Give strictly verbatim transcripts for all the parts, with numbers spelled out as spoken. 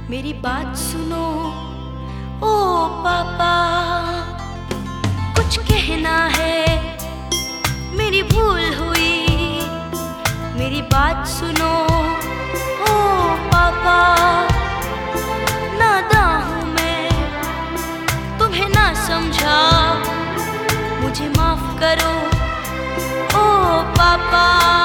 मेरी बात सुनो ओ पापा, कुछ कहना है, मेरी भूल हुई। मेरी बात सुनो ओ पापा, नादां हूँ मैं, तुम्हें ना समझा, मुझे माफ करो ओ पापा।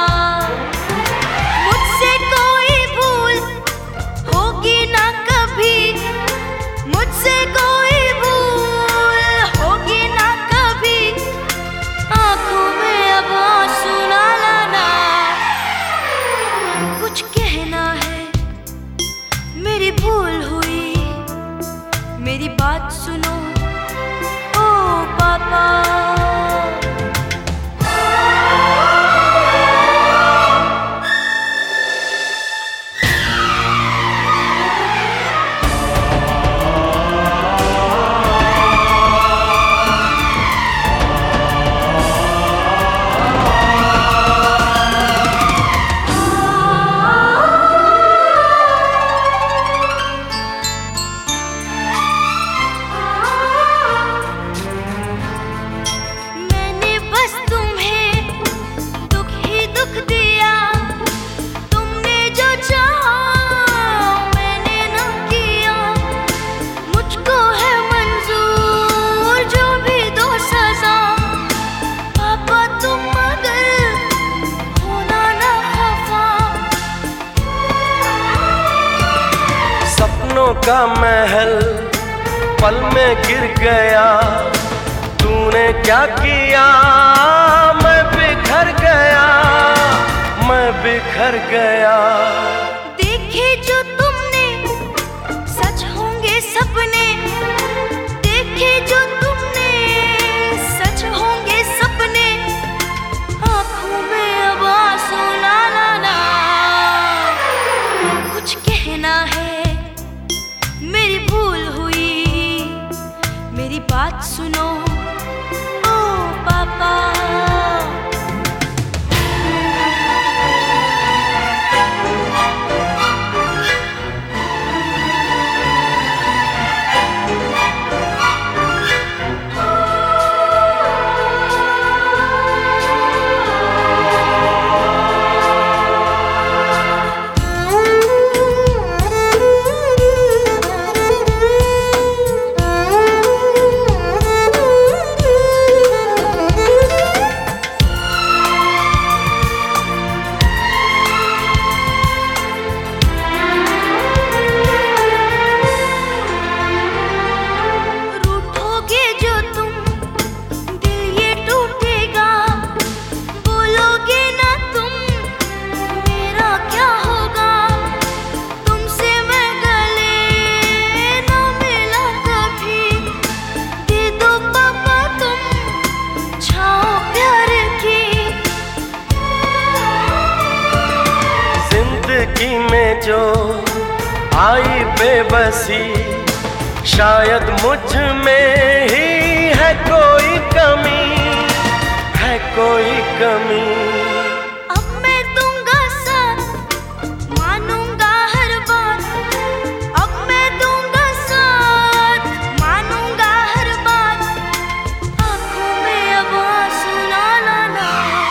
मुझसे कोई भूल होगी ना कभी, मुझसे कोई भूल होगी ना कभी, आंखों में अब आंसू ना लाना। कुछ कहना है, मेरी भूल हुई, मेरी बात सुनो ओ पापा। का महल पल में गिर गया, तूने क्या किया, मैं बिखर गया, मैं बिखर गया। देखे जो तुमने सच होंगे सपने, देखे जो तुमने सच होंगे सपने, आंखों में अब आंसू ना लाना। कुछ कहना है, मेरी भूल हुई, मेरी बात सुनो ओ पापा। में जो आई बेबसी, शायद मुझ में ही है कोई कमी, है कोई कमी। अब मैं दूंगा साथ, मानूंगा हर बात, अब मैं दूंगा साथ, मानूंगा हर बात, आंखों में अब आंसू ना लाना।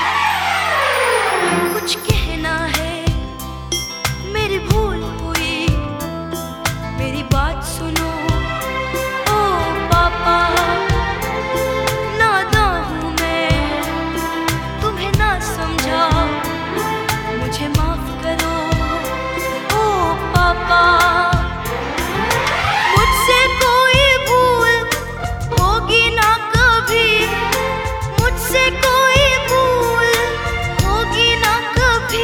कुछ कहना है, मेरी भूल हुई, मेरी बात सुनो ओ पापा। नादां हूँ मैं, तुम्हें ना समझा, मुझे माफ करो ओ पापा। मुझसे कोई भूल होगी ना कभी, मुझसे कोई भूल होगी ना कभी,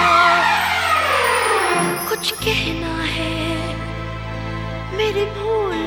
कुछ कहना है, मेरी भूल